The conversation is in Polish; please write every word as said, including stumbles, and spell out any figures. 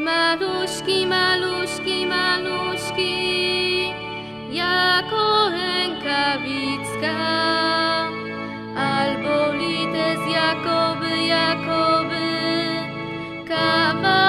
Maluśki, maluśki, maluśki, jako rękawicka, albo lites jakoby, jakoby, kawa.